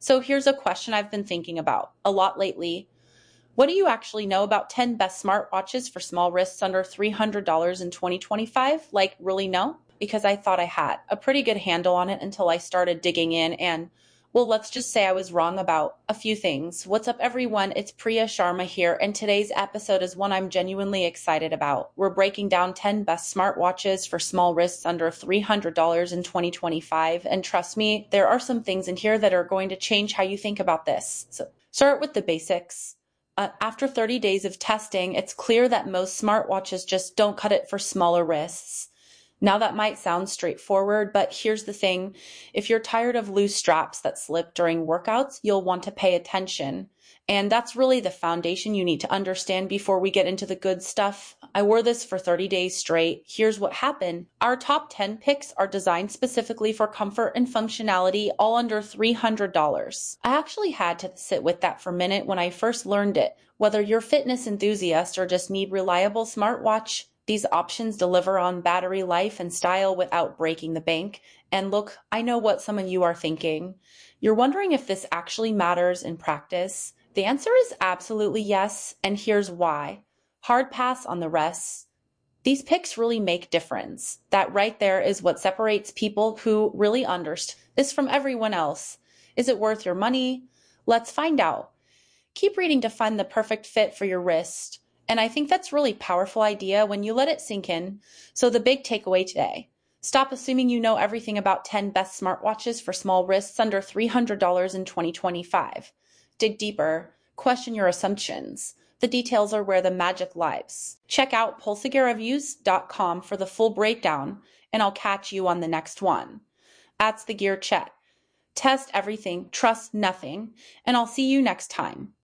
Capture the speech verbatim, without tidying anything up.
So here's a question I've been thinking about a lot lately. What do you actually know about ten best smartwatches for small wrists under three hundred dollars in twenty twenty-five? Like, really know? Because I thought I had a pretty good handle on it until I started digging in and, well, let's just say I was wrong about a few things. What's up, everyone? It's Priya Sharma here, and today's episode is one I'm genuinely excited about. We're breaking down ten best smartwatches for small wrists under three hundred dollars in twenty twenty-five, and trust me, there are some things in here that are going to change how you think about this. So start with the basics. Uh, after thirty days of testing, it's clear that most smartwatches just don't cut it for smaller wrists. Now that might sound straightforward, but here's the thing. If you're tired of loose straps that slip during workouts, you'll want to pay attention. And that's really the foundation you need to understand before we get into the good stuff. I wore this for thirty days straight. Here's what happened. Our top ten picks are designed specifically for comfort and functionality, all under three hundred dollars. I actually had to sit with that for a minute when I first learned it. Whether you're a fitness enthusiast or just need reliable smartwatch, these options deliver on battery life and style without breaking the bank. And look, I know what some of you are thinking. You're wondering if this actually matters in practice. The answer is absolutely yes, and here's why. Hard pass on the rest. These picks really make difference. That right there is what separates people who really understand this from everyone else. Is it worth your money? Let's find out. Keep reading to find the perfect fit for your wrist. And I think that's a really powerful idea when you let it sink in. So the big takeaway today. Stop assuming you know everything about ten best smartwatches for small wrists under three hundred dollars in twenty twenty-five. Dig deeper. Question your assumptions. The details are where the magic lies. Check out pulsegear reviews dot com for the full breakdown, and I'll catch you on the next one. That's the Gear Chat. Test everything, trust nothing, and I'll see you next time.